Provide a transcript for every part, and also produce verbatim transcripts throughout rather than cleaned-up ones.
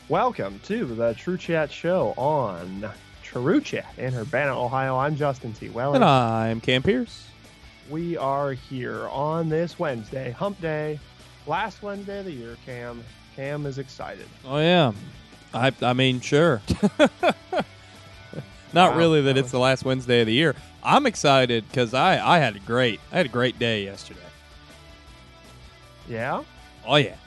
Welcome to the True Chat Show on True Chat in Urbana, Ohio. I'm Justin T. Weller. And I'm Cam Pierce. We are here on this Wednesday, Hump Day, last Wednesday of the year. Cam, Cam is excited. Oh yeah, I I mean sure. Not Wow. really that it's the last Wednesday of the year. I'm excited because I I had a great I had a great day yesterday. Yeah. Oh yeah.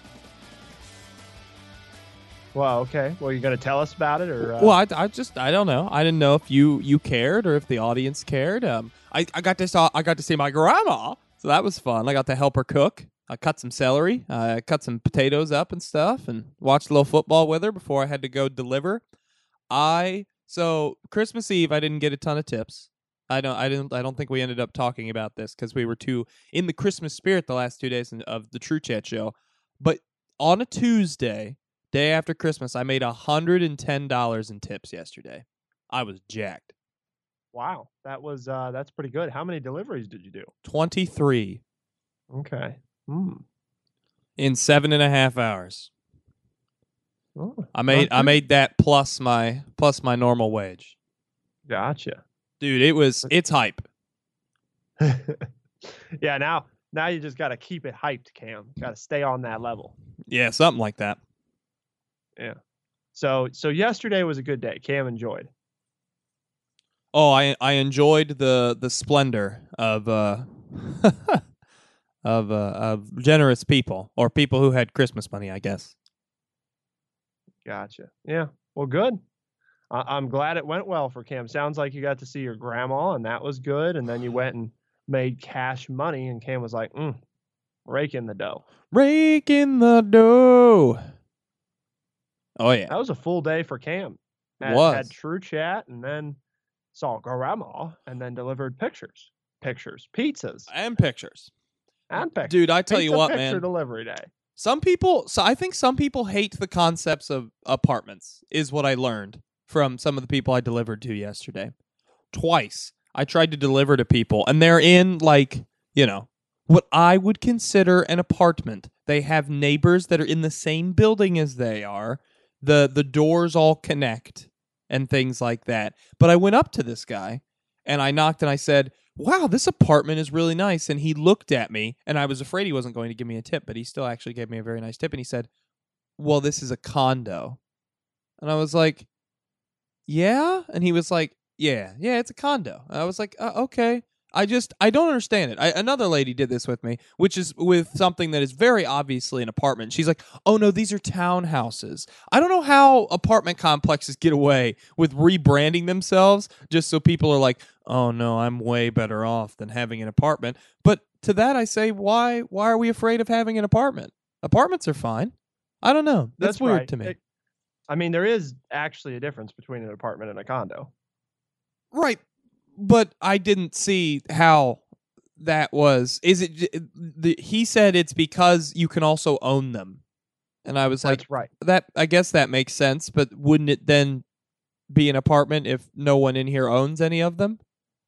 Well, okay. Well, you're going to tell us about it, or uh... Well, I, I just I don't know. I didn't know if you you cared or if the audience cared. Um, I I got to saw I got to see my grandma, so that was fun. I got to help her cook. I cut some celery, I cut some potatoes up and stuff, and watched a little football with her before I had to go deliver. I so Christmas Eve I didn't get a ton of tips. I don't I didn't I don't think we ended up talking about this because we were too in the Christmas spirit the last two days of the True Chat show. But on a Tuesday, day after Christmas, I made one hundred ten dollars in tips yesterday. I was jacked. Wow, that was uh, that's pretty good. How many deliveries did you do? twenty-three. Okay. Hmm. In seven and a half hours. Oh, I made not I too- made that plus my plus my normal wage. Gotcha. Dude, it was it's hype. Yeah. Now, now you just got to keep it hyped, Cam. Got to stay on that level. Yeah, something like that. Yeah. So, so yesterday was a good day. Cam enjoyed. Oh, I I enjoyed the the splendor of uh of uh of generous people or people who had Christmas money, I guess. Gotcha. Yeah. Well, good. I- I'm glad it went well for Cam. Sounds like you got to see your grandma, and that was good. And then you went and made cash money, and Cam was like, mm, "Rake in the dough." Rake in the dough. Oh yeah. That was a full day for Cam. Had, Was. had True Chat, and then saw grandma, and then delivered pictures, pictures, pizzas, And pictures. and pictures. Dude, I tell you Pizza what, picture man. delivery day. Some people, so I think some people hate the concepts of apartments, is what I learned from some of the people I delivered to yesterday. Twice, I tried to deliver to people, and they're in, like, you know, what I would consider an apartment. They have neighbors that are in the same building as they are. The, the doors all connect and things like that. But I went up to this guy, and I knocked, and I said, wow, this apartment is really nice. And he looked at me, and I was afraid he wasn't going to give me a tip, but he still actually gave me a very nice tip. And he said, well, this is a condo. And I was like, yeah? And he was like, yeah, yeah, it's a condo. And I was like, uh, okay. I just, I don't understand it. I, another lady did this with me, which is with something that is very obviously an apartment. She's like, oh no, these are townhouses. I don't know how apartment complexes get away with rebranding themselves just so people are like, oh no, I'm way better off than having an apartment. But to that I say, why why are we afraid of having an apartment? Apartments are fine. I don't know. That's, That's weird right. to me. It- I mean, there is actually a difference between an apartment and a condo. Right. But I didn't see how that was. Is it j- the he said it's because you can also own them. And I was like, That's right. that I guess that makes sense, but wouldn't it then be an apartment if no one in here owns any of them?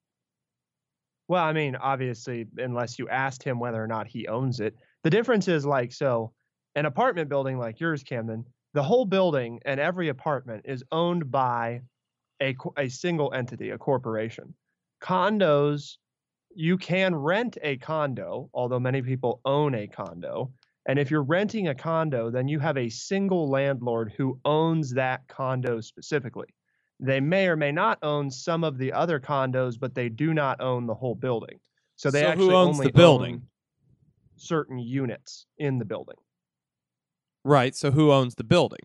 Well, I mean, obviously, unless you asked him whether or not he owns it. The difference is like, so an apartment building like yours, Camden, the whole building and every apartment is owned by a, co- a single entity, a corporation. Condos, you can rent a condo, although many people own a condo. And if you're renting a condo, then you have a single landlord who owns that condo specifically. They may or may not own some of the other condos, but they do not own the whole building. So they So actually who owns only the building? own certain units in the building. Right. So who owns the building?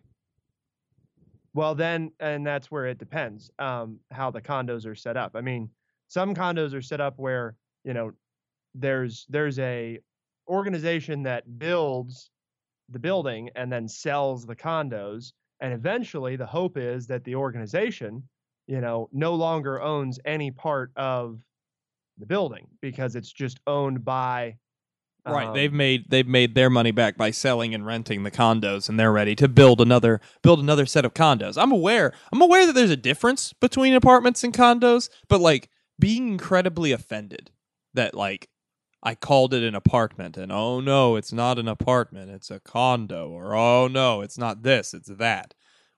Well, then, and that's where it depends um, how the condos are set up. I mean, some condos are set up where, you know, there's there's a organization that builds the building and then sells the condos, and eventually the hope is that the organization, you know, no longer owns any part of the building because it's just owned by Right, um, they've made they've made their money back by selling and renting the condos, and they're ready to build another build another set of condos. I'm aware I'm aware that there's a difference between apartments and condos, but like being incredibly offended that like I called it an apartment, and oh no, it's not an apartment, it's a condo, or oh no, it's not this, it's that.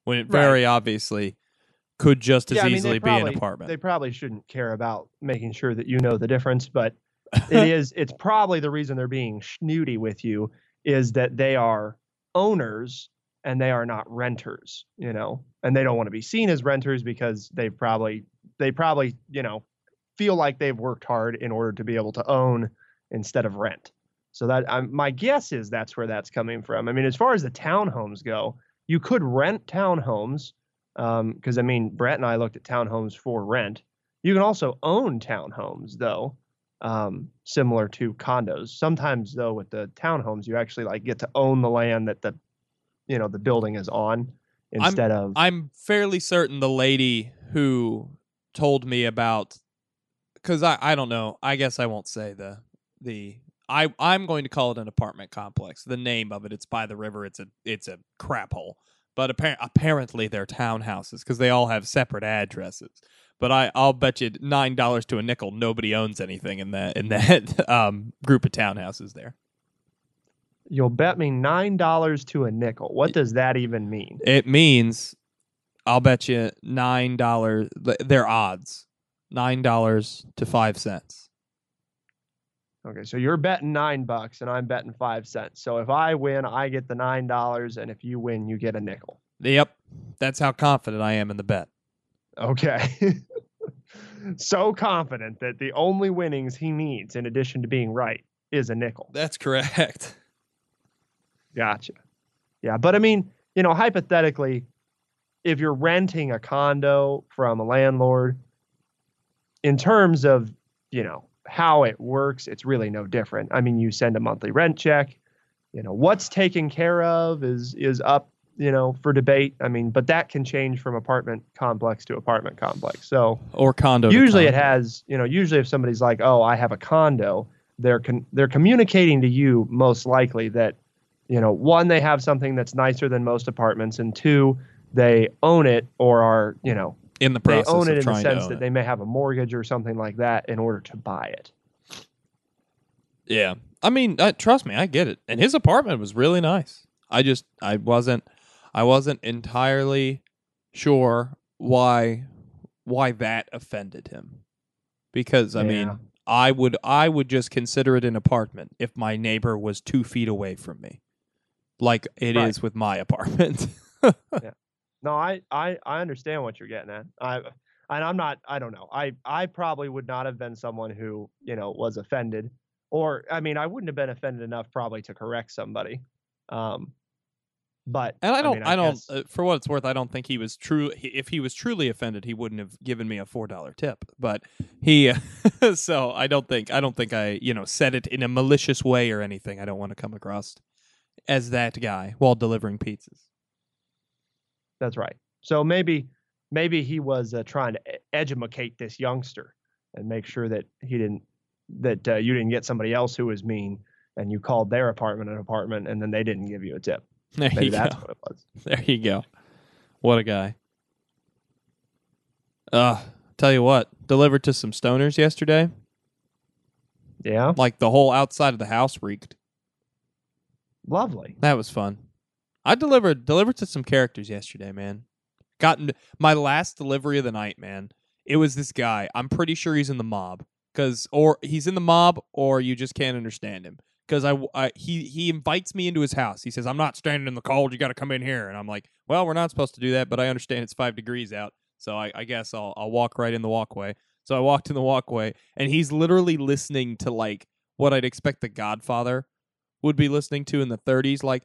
when it Right. very obviously could just as Yeah, I mean, they easily probably, be an apartment. They probably shouldn't care about making sure that you know the difference, but it is. It's probably the reason they're being snooty with you is that they are owners and they are not renters, you know, and they don't want to be seen as renters because they probably they probably you know feel like they've worked hard in order to be able to own instead of rent. So that um, my guess is that's where that's coming from. I mean, as far as the townhomes go, you could rent townhomes because um, I mean, Brett and I looked at townhomes for rent. You can also own townhomes though, um, similar to condos. Sometimes though, with the townhomes, you actually like get to own the land that the you know the building is on instead I'm, of. I'm fairly certain the lady who told me about, because I, I don't know. I guess I won't say the the. I I'm going to call it an apartment complex. The name of it, it's by the river. It's a it's a crap hole. But appar- apparently they're townhouses because they all have separate addresses. But I I'll bet you nine dollars to a nickel nobody owns anything in that in that um, group of townhouses there. You'll bet me nine dollars to a nickel. What does that even mean? It means I'll bet you nine dollars. They're odds. Nine dollars to five cents. Okay, so you're betting nine bucks and I'm betting five cents. So if I win, I get the nine dollars, and if you win, you get a nickel. Yep, that's how confident I am in the bet. Okay. So confident that the only winnings he needs, in addition to being right, is a nickel. That's correct. Gotcha. Yeah, but I mean, you know, hypothetically, if you're renting a condo from a landlord, in terms of, you know, how it works, it's really no different. I mean, you send a monthly rent check. You know, what's taken care of is is up, you know, for debate. I mean, but that can change from apartment complex to apartment complex. So or condo. Usually to it has, you know, usually if somebody's like, "Oh, I have a condo," they're con- they're communicating to you most likely that, you know, one, they have something that's nicer than most apartments, and two, they own it or are, you know, in the they process own it of in the trying to sense own that it. they may have a mortgage or something like that in order to buy it. Yeah. I mean, uh, trust me, I get it. And his apartment was really nice. I just I wasn't I wasn't entirely sure why why that offended him. Because I Yeah. mean, I would I would just consider it an apartment if my neighbor was two feet away from me. Like it Right. is with my apartment. Yeah. No, I, I, I understand what you're getting at. I, and I'm not, I don't know. I, I probably would not have been someone who, you know, was offended, or, I mean, I wouldn't have been offended enough probably to correct somebody. Um, but And I don't, mean, I, don't, guess- uh, for what it's worth, I don't think he was true. He, if he was truly offended, he wouldn't have given me a four dollar tip. But he, so I don't think, I don't think I, you know, said it in a malicious way or anything. I don't want to come across as that guy while delivering pizzas. That's right. So maybe, maybe he was uh, trying to e- educate this youngster and make sure that he didn't, that uh, you didn't get somebody else who was mean and you called their apartment an apartment and then they didn't give you a tip. There Maybe you that's go. what it was. There you go. What a guy. Uh, tell you what, delivered to some stoners yesterday. Yeah. Like the whole outside of the house reeked. Lovely. That was fun. I delivered delivered to some characters yesterday, man. Gotten my last delivery of the night, man. It was this guy. I'm pretty sure he's in the mob, cause or he's in the mob, or you just can't understand him. Because I, I he he invites me into his house. He says, "I'm not standing in the cold. You got to come in here." And I'm like, "Well, we're not supposed to do that, but I understand it's five degrees out, so I, I guess I'll I'll walk right in the walkway." So I walked in the walkway, and he's literally listening to like what I'd expect The Godfather would be listening to in the thirties, like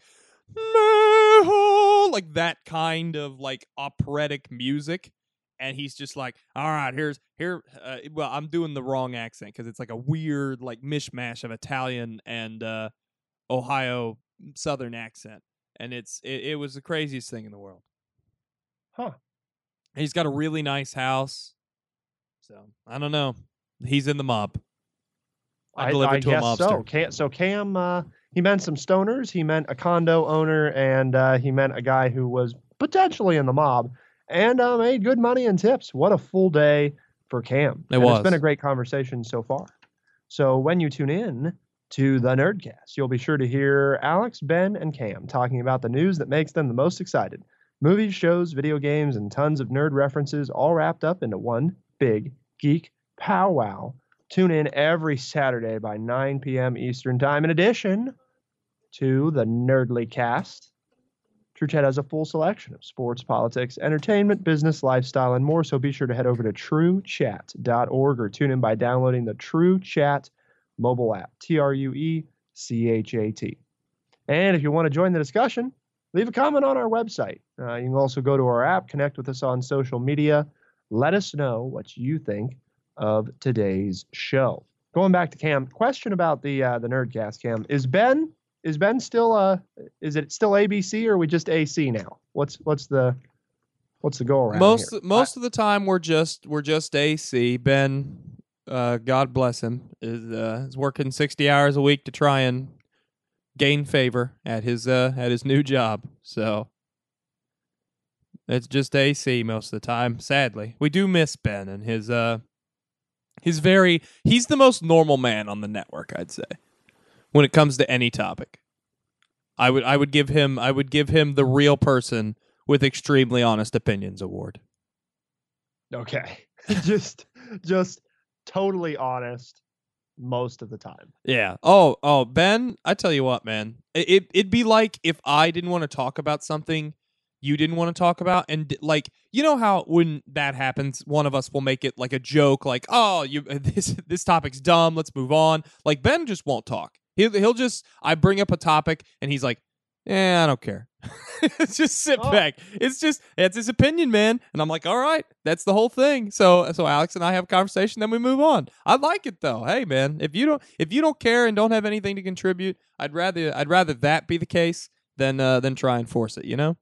like that kind of like operatic music. And he's just like, all right, here's here. Uh, well, I'm doing the wrong accent because it's like a weird like mishmash of Italian and uh, Ohio Southern accent, and it's it, it was the craziest thing in the world. Huh. He's got a really nice house, so I don't know. He's in the mob. I delivered I, I to a guess mobster. so. Cam, so Cam, uh, he meant some stoners. He meant a condo owner, and uh, he meant a guy who was potentially in the mob, and uh, made good money and tips. What a full day for Cam! It And was. It's been a great conversation so far. So when you tune in to the Nerdcast, you'll be sure to hear Alex, Ben, and Cam talking about the news that makes them the most excited. Movies, shows, video games, and tons of nerd references all wrapped up into one big geek powwow. Tune in every Saturday by nine p.m. Eastern Time. In addition to the Nerdly Cast, True Chat has a full selection of sports, politics, entertainment, business, lifestyle, and more, so be sure to head over to true chat dot org or tune in by downloading the True Chat mobile app, T R U E C H A T. And if you want to join the discussion, leave a comment on our website. Uh, you can also go to our app, connect with us on social media. Let us know what you think of today's show. Going back to Cam, question about the uh, the Nerdcast, Cam. Is Ben is Ben still uh is it still A B C or are we just A C now? What's what's the what's the go around Most here? most I, of the time we're just we're just A C. Ben, uh, God bless him, is uh, is working sixty hours a week to try and gain favor at his uh at his new job. So it's just A C most of the time. Sadly, we do miss Ben and his uh his very he's the most normal man on the network, I'd say, when it comes to any topic. I would I would give him I would give him the real person with extremely honest opinions award. Okay. just just totally honest most of the time. Yeah. Oh, oh, Ben, I tell you what, man. It, it it'd be like if I didn't want to talk about something you didn't want to talk about, and like, you know how when that happens, one of us will make it like a joke, like, "Oh, you this this topic's dumb, let's move on." Like Ben just won't talk. He'll he'll just I bring up a topic and he's like, "Eh, I don't care." Just sit oh. back. It's just it's his opinion, man. And I'm like, all right, that's the whole thing. So so Alex and I have a conversation, then we move on. I like it though. Hey man, if you don't if you don't care and don't have anything to contribute, I'd rather I'd rather that be the case than uh, than try and force it, you know?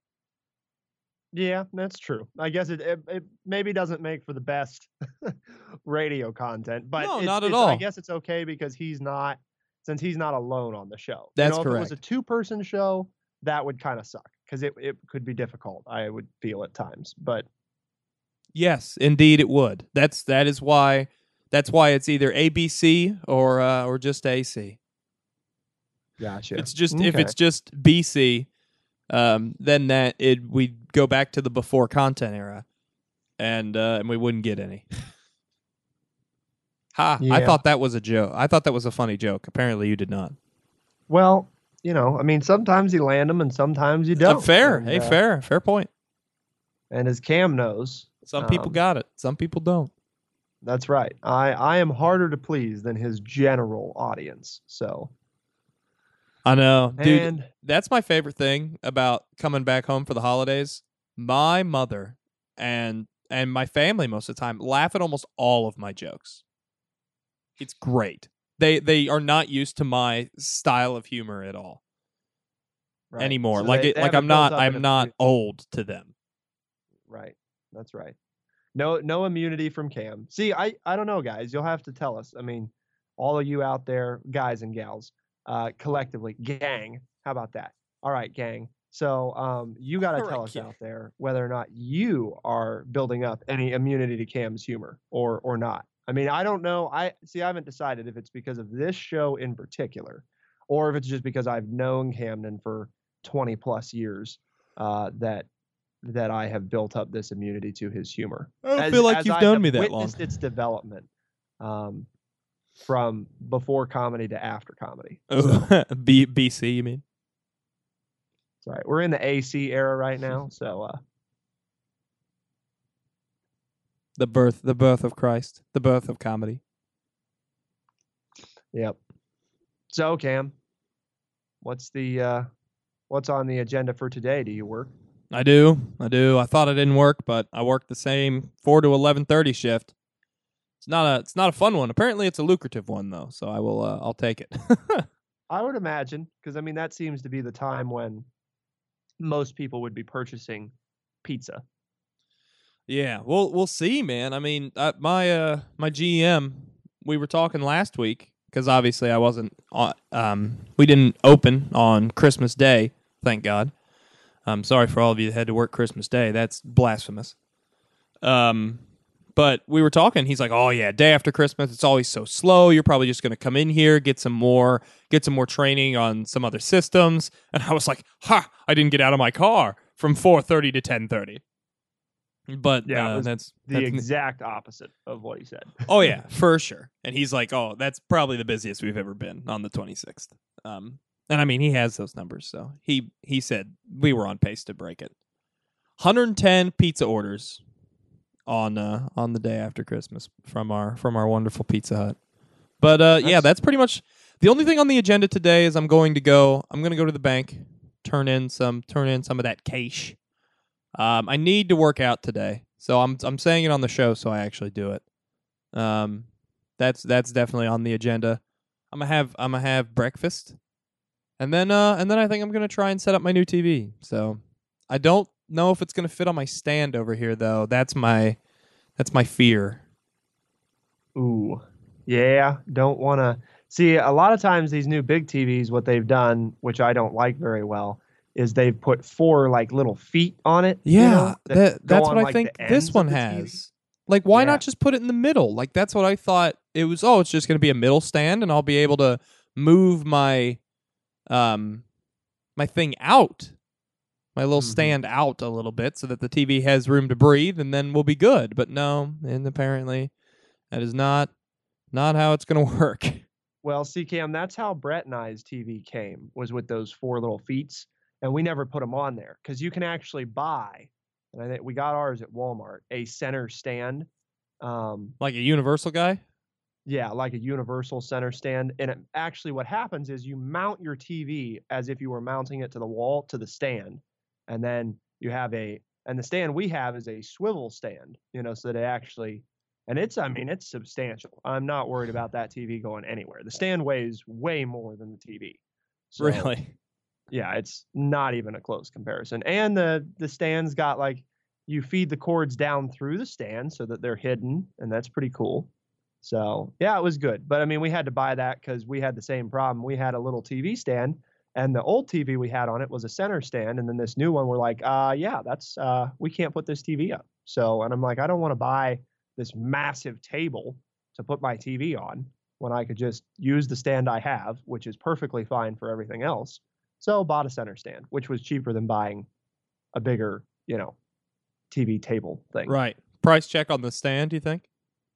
Yeah, that's true. I guess it, it, it maybe doesn't make for the best radio content, but no, it's, not at it's, all. I guess it's okay because he's not, since he's not alone on the show. That's you know, correct. If it was a two-person show, that would kind of suck because it, it could be difficult, I would feel at times. But yes, indeed it would. That's that is why that's why it's either A B C or uh, or just A C. Gotcha. It's just okay. if it's just B C. Um, then that it we go back to the before content era, and uh, and we wouldn't get any. Ha! Yeah. I thought that was a joke. I thought that was a funny joke. Apparently, you did not. Well, you know, I mean, sometimes you land them, and sometimes you don't. Uh, fair, and, hey, uh, fair, fair point. And as Cam knows, some people um, got it, some people don't. That's right. I I am harder to please than his general audience. So. I know, dude. And, that's my favorite thing about coming back home for the holidays. My mother and and my family most of the time laugh at almost all of my jokes. It's great. They they are not used to my style of humor at all right. anymore. So like they, it, they like I'm built not up I'm an not immunity. old to them. Right. That's right. No no immunity from Cam. See, I I don't know, guys. You'll have to tell us. I mean, all of you out there, guys and gals. Uh, collectively, gang. How about that? All right, gang. So um, you got to All tell right, us gang. out there whether or not you are building up any immunity to Cam's humor or or not. I mean, I don't know. I see. I haven't decided if it's because of this show in particular, or if it's just because I've known Camden for twenty plus years uh, that that I have built up this immunity to his humor. I don't as, feel like as you've I known have me that long. witnessed its development. Um, from before comedy to after comedy. Oh, So, B BC, you mean? sorry, we're in the A C era right now, so uh, The birth, the birth of Christ, the birth of comedy. yep. So Cam, what's the uh, what's on the agenda for today? Do you work? I do, I do. I thought I didn't work, but I worked the same four to eleven thirty shift. It's not a it's not a fun one. Apparently, it's a lucrative one though, so I will uh, I'll take it. I would imagine, because I mean that seems to be the time when most people would be purchasing pizza. Yeah, we'll we'll see, man. I mean, uh, my uh my G M, we were talking last week because obviously I wasn't on. Um, we didn't open on Christmas Day, thank God. I'm sorry for all of you that had to work Christmas Day. That's blasphemous. Um. But we were talking. He's like, "Oh yeah, day after Christmas, it's always so slow. You're probably just going to come in here, get some more, get some more training on some other systems." And I was like, "Ha! I didn't get out of my car from four thirty to ten thirty. But Yeah, it uh, was that's the that's, exact opposite of what he said. oh yeah, for sure. And he's like, oh, that's probably the busiest we've ever been on the twenty-sixth. Um, and I mean, he has those numbers, so he he said we were on pace to break it. one hundred ten pizza orders on uh, on the day after Christmas from our from our wonderful Pizza Hut. But uh, yeah, That's- that's pretty much the only thing on the agenda today. Is I'm going to go. I'm going to go to the bank, turn in some turn in some of that cash. Um, I need to work out today, so I'm I'm saying it on the show, so I actually do it. Um, that's that's definitely on the agenda. I'm gonna have I'm gonna have breakfast, and then uh and then I think I'm gonna try and set up my new T V. So I don't know if it's gonna fit on my stand over here, though. That's my that's my fear. Ooh, yeah. Don't want to see. A lot of times, these new big T Vs, what they've done, which I don't like very well, is they've put four like little feet on it. you Yeah, know, that that, go that's on, what I like, think the this ends one of the T V. has. Like, why Yeah. not just put it in the middle? Like, that's what I thought it was. Oh, it's just going to be a middle stand, and I'll be able to move my um my thing out, my little Mhm. stand out a little bit, so that the T V has room to breathe, and then we'll be good. But no, and apparently that is not not how it's going to work. Well, see, Cam, that's how Brett and I's T V came, was with those four little feet, and we never put them on there because you can actually buy, and I think we got ours at Walmart, a center stand. Um, Like a universal guy. yeah, like a universal center stand. And it, actually, what happens is you mount your T V as if you were mounting it to the wall to the stand, and then you have a, and the stand we have is a swivel stand, you know, so that it actually. And it's, I mean, it's substantial. I'm not worried about that T V going anywhere. The stand weighs way more than the T V. So, Really? yeah, it's not even a close comparison. And the the stand's got like, you feed the cords down through the stand so that they're hidden, and that's pretty cool. So yeah, it was good. But I mean, we had to buy that because we had the same problem. We had a little T V stand, and the old T V we had on it was a center stand, and then this new one, we're like, uh, yeah, that's uh, we can't put this T V up. So, and I'm like, I don't want to buy this massive table to put my T V on when I could just use the stand I have, which is perfectly fine for everything else. So bought a center stand, which was cheaper than buying a bigger, you know, T V table thing. Right. Price check on the stand, do you think?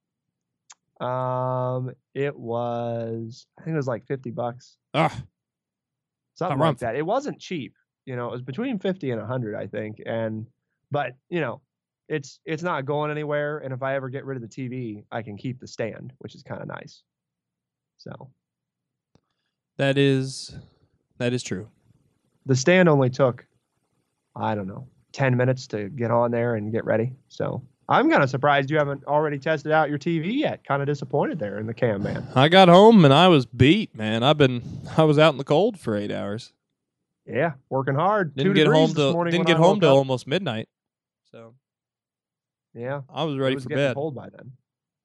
Um, it was, I think it was like fifty bucks, Ugh. something around like that. It wasn't cheap, you know, it was between fifty and a hundred, I think. And, but you know, it's, it's not going anywhere. And if I ever get rid of the T V, I can keep the stand, which is kind of nice. So That is that is true. the stand only took, I don't know, ten minutes to get on there and get ready. So I'm kind of surprised you haven't already tested out your T V yet. Kind of disappointed there in the cam, man. I got home and I was beat, man. I've been I was out in the cold for eight hours. Yeah, working hard. Didn't Two get degrees home this till morning didn't when get I home woke till up. almost midnight. So Yeah, I was it ready was for getting bed. cold by then.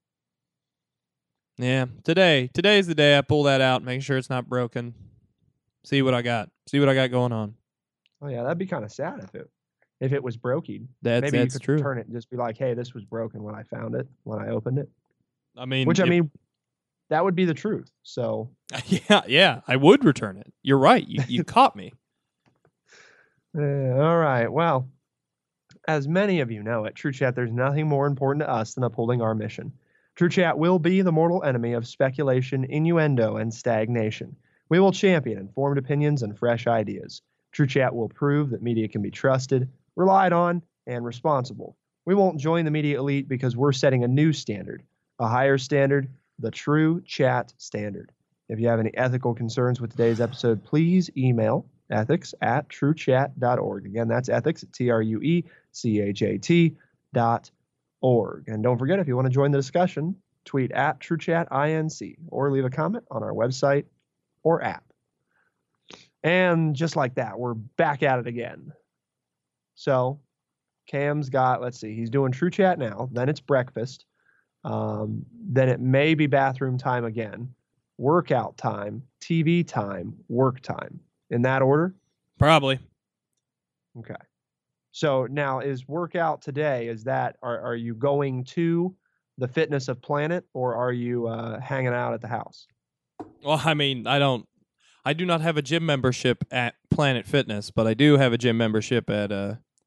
Yeah. Today. Today's the day I pull that out, make sure it's not broken. See what I got. See what I got going on. Oh yeah, that'd be kind of sad if it if it was broken. That's Maybe that's you could true. turn it and just be like, "Hey, this was broken when I found it, when I opened it." I mean Which I if- mean, that would be the truth. So Yeah, yeah. I would return it. You're right. You you caught me. Uh, all right. Well, as many of you know, at True Chat, there's nothing more important to us than upholding our mission. True Chat will be the mortal enemy of speculation, innuendo, and stagnation. We will champion informed opinions and fresh ideas. True Chat will prove that media can be trusted, relied on, and responsible. We won't join the media elite because we're setting a new standard, a higher standard, the True Chat standard. If you have any ethical concerns with today's episode, please email ethics at truechat dot org. Again, that's ethics at T R U E C H A T dot org. And don't forget, if you want to join the discussion, tweet at TrueChatINC or leave a comment on our website or app. And just like that, we're back at it again. So Cam's got, let's see, he's doing True Chat now, then it's breakfast, um, then it may be bathroom time again, workout time, T V time, work time. In that order? Probably. Okay. So now is workout today, is that, are, are you going to the Fitness of Planet or are you uh, hanging out at the house? Well, I mean, I don't I do not have a gym membership at Planet Fitness, but I do have a gym membership at uh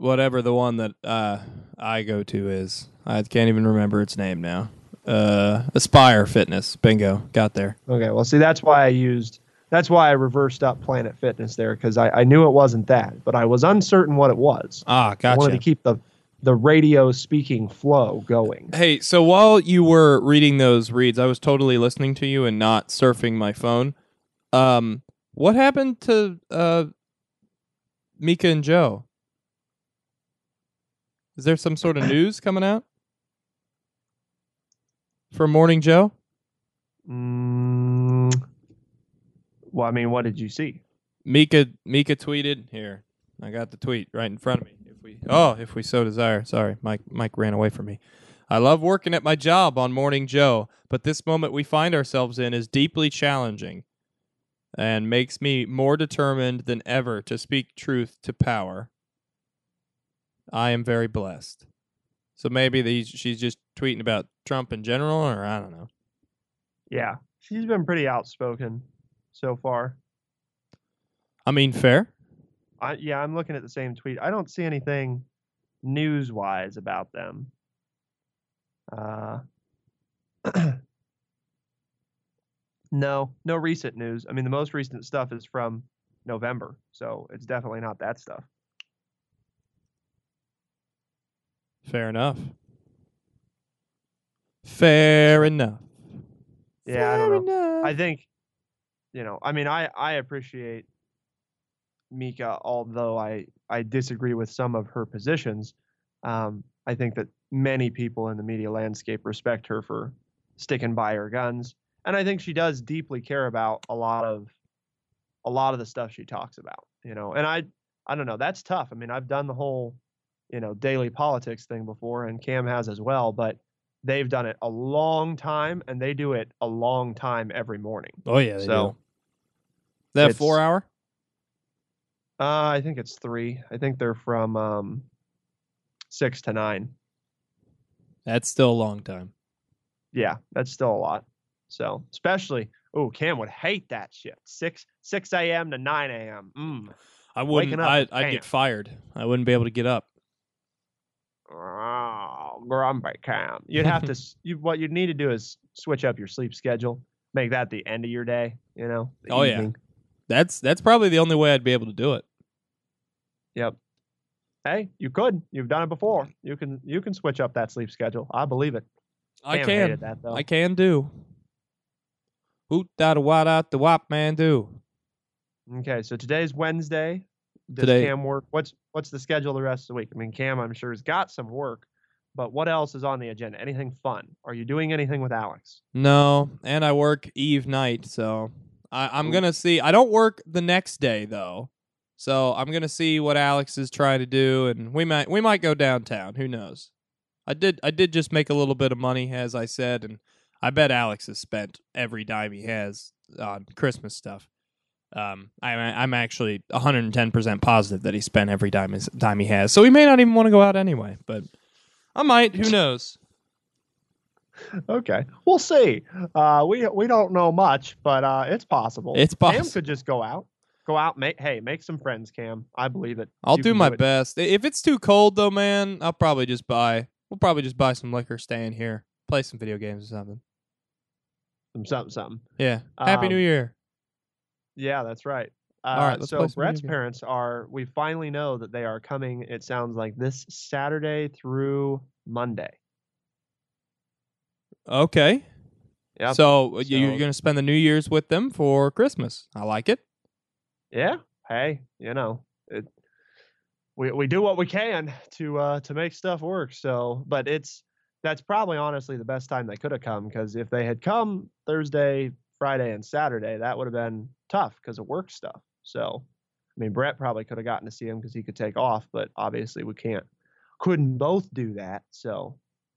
whatever the one that uh, I go to is. I can't even remember its name now. Uh, Aspire Fitness. Bingo. Got there. Okay, well, see, that's why I used, that's why I reversed up Planet Fitness there, because I, I knew it wasn't that, but I was uncertain what it was. Ah, I wanted gotcha. to keep the the radio speaking flow going. Hey, so while you were reading those reads, I was totally listening to you and not surfing my phone. Um, what happened to uh, Mika and Joe? Is there some sort of news coming out for Morning Joe? Mm, well, I mean, what did you see? Mika Mika tweeted here. I got the tweet right in front of me. If we oh, if we so desire. Sorry, Mike Mike ran away from me. I love working at my job on Morning Joe, but this moment we find ourselves in is deeply challenging and makes me more determined than ever to speak truth to power. I am very blessed. So maybe these, she's just tweeting about Trump in general, or I don't know. Yeah, she's been pretty outspoken so far. I mean, fair. I, yeah, I'm looking at the same tweet. I don't see anything news-wise about them. Uh, no, no recent news. I mean, the most recent stuff is from November, so it's definitely not that stuff. Fair enough. Fair enough. Yeah, Fair I don't know. enough. I think, you know, I mean, I, I appreciate Mika, although I, I disagree with some of her positions. Um, I think that many people in the media landscape respect her for sticking by her guns. And I think she does deeply care about a lot of a lot of the stuff she talks about, you know. And I I don't know, that's tough. I mean, I've done the whole, you know, daily politics thing before, and Cam has as well, but they've done it a long time, and they do it a long time every morning. Oh yeah, they so do. That it's- four hour? Uh, I think it's three. I think they're from um, six to nine. That's still a long time. Yeah, that's still a lot. So, especially, oh, Cam would hate that shit. Six six a.m. to nine a.m. Mm. I wouldn't. Waking up I, with I'd Cam. get fired. I wouldn't be able to get up. Oh, grumpy Cam. You'd have to. s- You what you'd need to do is switch up your sleep schedule. Make that the end of your day. You know. the Oh, yeah. evening. That's that's probably the only way I'd be able to do it. Yep. Hey, you could. You've done it before. You can. You can switch up that sleep schedule. I believe it. I Cam can. hated that though. I can do. Hoot da da wah da the wop man do. Okay, so today's Wednesday. Does Today- Cam work? What's what's the schedule the rest of the week? I mean, Cam, I'm sure has got some work, but what else is on the agenda? Anything fun? Are you doing anything with Alex? No, and I work eve night, so I, I'm Ooh. gonna see. I don't work the next day though, so I'm gonna see what Alex is trying to do, and we might we might go downtown. Who knows? I did I did just make a little bit of money, as I said, and I bet Alex has spent every dime he has on Christmas stuff. Um, I'm I'm actually one hundred ten percent positive that he spent every dime his, dime he has, so he may not even want to go out anyway. But I might. Who knows? Okay, we'll see. Uh, we we don't know much, but uh, it's possible. It's Cam possible. could just go out, go out. Make hey, make some friends, Cam. I believe it. I'll You do can my it. best. If it's too cold though, man, I'll probably just buy. We'll probably just buy some liquor, stay in here, play some video games or something. Some something, something. Yeah. Happy Um, New Year. Yeah, that's right. Uh, All right, let's play so some Brett's video games. parents are. We finally know that they are coming. It sounds like this Saturday through Monday. Okay. Yep. So, you- you're So- going to spend the New Year's with them for Christmas. I like it. Yeah. Hey, you know, it, we we do what we can to uh to make stuff work. So, but it's that's probably honestly the best time they could have come, because if they had come Thursday, Friday, and Saturday, that would have been tough because of work stuff. So, I mean, Brett probably could have gotten to see him because he could take off, but obviously we can't, couldn't both do that. So,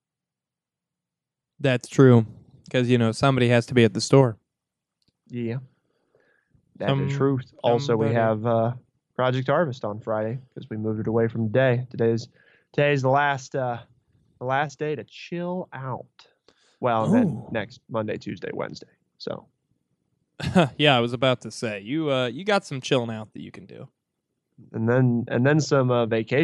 That's true. Because, you know, somebody has to be at the store. yeah, that's Some- the truth. Also, we somebody. have uh, Project Harvest on Friday because we moved it away from today. Today's today's the last uh, the last day to chill out. Well, and then Ooh. next Monday, Tuesday, Wednesday. So, Yeah, I was about to say. You uh, you got some chilling out that you can do. and then and then some uh, vacation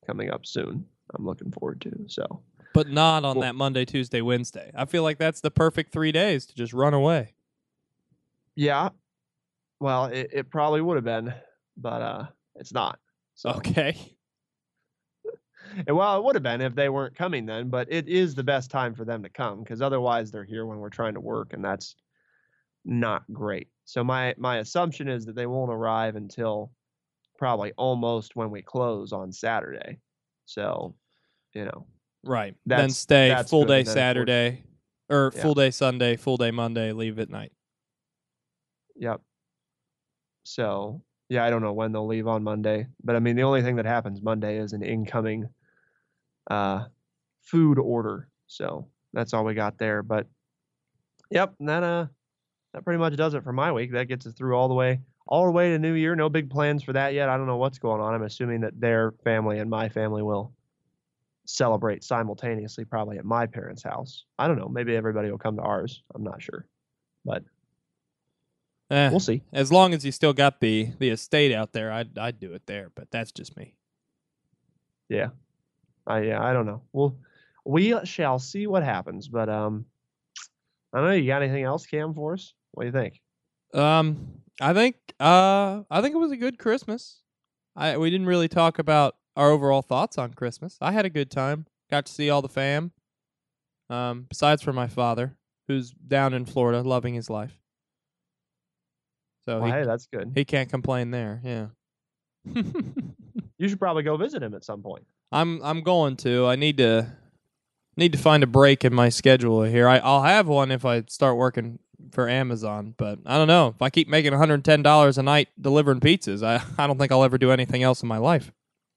coming up soon. I'm looking forward to. So, but not on well, that Monday, Tuesday, Wednesday. I feel like that's the perfect three days to just run away. Yeah. Well, it, it probably would have been, but uh, it's not. So. Okay. And, well, it would have been if they weren't coming then, but it is the best time for them to come because otherwise they're here when we're trying to work, and that's not great. So my my assumption is that they won't arrive until probably almost when we close on Saturday. So, you know. Right. Then stay full day Saturday or yeah. full day Sunday, full day Monday, leave at night. Yep. So, yeah, I don't know when they'll leave on Monday, but I mean, the only thing that happens Monday is an incoming uh, food order. So that's all we got there. But yep, that uh, that pretty much does it for my week. That gets us through all the way, all the way to New Year. No big plans for that yet. I don't know what's going on. I'm assuming that their family and my family will celebrate simultaneously, probably at my parents' house. I don't know. Maybe everybody will come to ours. I'm not sure, but eh, we'll see. As long as you still got the the estate out there, I'd I'd do it there. But that's just me. Yeah, I yeah I don't know. We'll we shall see what happens. But um, I don't know. You got anything else, Cam, for us? What do you think? Um, I think uh I think it was a good Christmas. I we didn't really talk about our overall thoughts on Christmas. I had a good time. Got to see all the fam. Um, besides for my father, who's down in Florida, loving his life. So well, he, hey, that's good. He can't complain there. Yeah. You should probably go visit him at some point. I'm I'm going to. I need to need to find a break in my schedule here. I, I'll have one if I start working for Amazon, but I don't know. If I keep making one hundred ten dollars a night delivering pizzas, I, I don't think I'll ever do anything else in my life.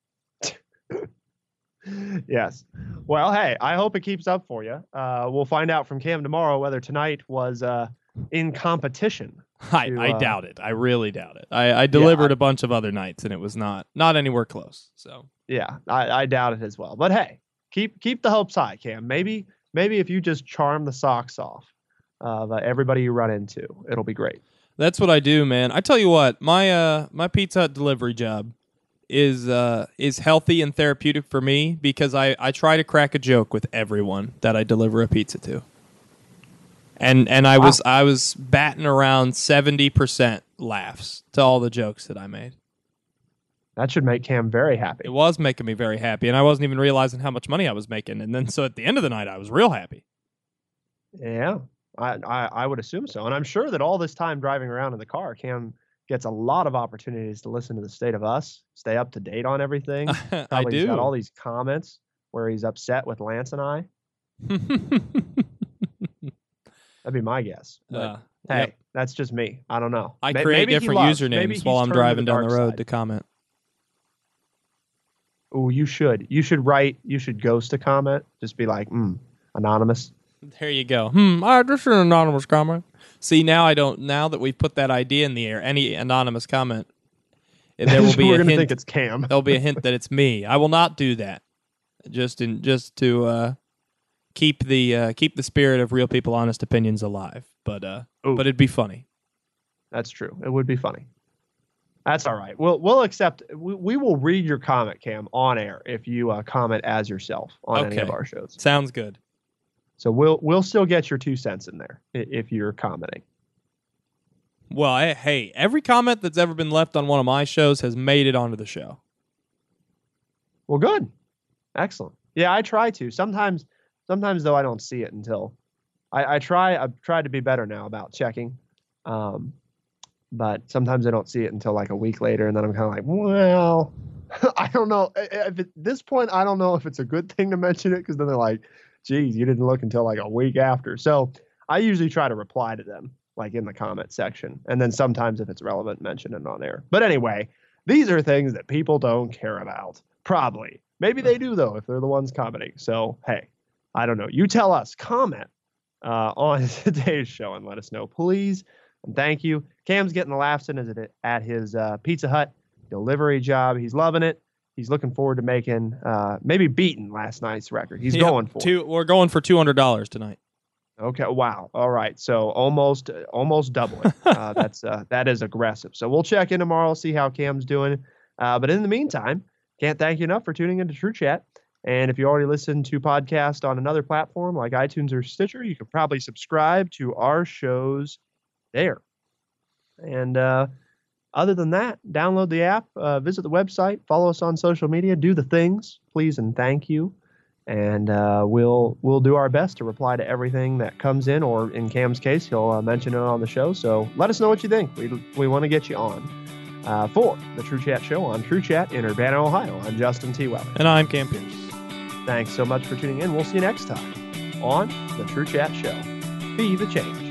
Yes. Well, hey, I hope it keeps up for you. Uh, we'll find out from Cam tomorrow whether tonight was uh, in competition. I, to, I uh, doubt it. I really doubt it. I, I delivered yeah, I, a bunch of other nights, and it was not not anywhere close. So yeah, I, I doubt it as well. But hey, keep keep the hopes high, Cam. Maybe maybe if you just charm the socks off of uh, everybody you run into, it'll be great. That's what I do, man. I tell you what, my uh my Pizza Hut delivery job is uh is healthy and therapeutic for me because I, I try to crack a joke with everyone that I deliver a pizza to. And and I wow. was I was batting around seventy percent laughs to all the jokes that I made. That should make Cam very happy. It was making me very happy, and I wasn't even realizing how much money I was making. And then so at the end of the night, I was real happy. Yeah, I, I, I would assume so. And I'm sure that all this time driving around in the car, Cam gets a lot of opportunities to listen to the State of Us, stay up to date on everything. I do. He's got all these comments where he's upset with Lance and I. That'd be my guess. But, uh, hey, yep. That's just me. I don't know. I create maybe different usernames while I'm driving down the road side. to comment. Oh, you should. You should write. You should ghost a comment. Just be like, hmm, anonymous. There you go. Hmm, uh, just an anonymous comment. See, now I don't. Now that we've put that idea in the air, any anonymous comment, there will be We're a gonna hint. Think it's Cam. There'll be a hint that it's me. I will not do that. Just in, just to uh, keep the uh, keep the spirit of Real People Honest Opinions alive. But uh, but it'd be funny. That's true. It would be funny. That's all right. We'll we'll accept. We, we will read your comment, Cam, on air if you uh, comment as yourself on okay. any of our shows. Sounds good. So we'll we'll still get your two cents in there if you're commenting. Well, I, hey, every comment that's ever been left on one of my shows has made it onto the show. Well, good, excellent. Yeah, I try to. Sometimes, sometimes though, I don't see it until I, I try. I've tried to be better now about checking, um, but sometimes I don't see it until like a week later, and then I'm kind of like, well, I don't know. At this point, I don't know if it's a good thing to mention it because then they're like, geez, you didn't look until like a week after. So I usually try to reply to them like in the comment section. And then sometimes if it's relevant, mention it on air. But anyway, these are things that people don't care about. Probably. Maybe they do though, if they're the ones commenting. So, hey, I don't know. You tell us, comment uh, on today's show and let us know, please. And thank you. Cam's getting the laughs in at his uh, Pizza Hut delivery job. He's loving it. He's looking forward to making, uh, maybe beating last night's record. He's yep, going for two, it. We're going for two hundred dollars tonight. Okay. Wow. All right. So almost, almost double it. uh, that's uh, that is aggressive. So we'll check in tomorrow, see how Cam's doing. Uh, but in the meantime, can't thank you enough for tuning into True Chat. And if you already listen to podcasts on another platform like iTunes or Stitcher, you could probably subscribe to our shows there. And uh, other than that, download the app, uh, visit the website, follow us on social media, do the things, please and thank you. And uh, we'll we'll do our best to reply to everything that comes in, or in Cam's case, he'll uh, mention it on the show. So let us know what you think. We we want to get you on. Uh, for the True Chat Show on True Chat in Urbana, Ohio, I'm Justin T. Weller. And I'm Cam Pierce. Thanks so much for tuning in. We'll see you next time on the True Chat Show. Be the change.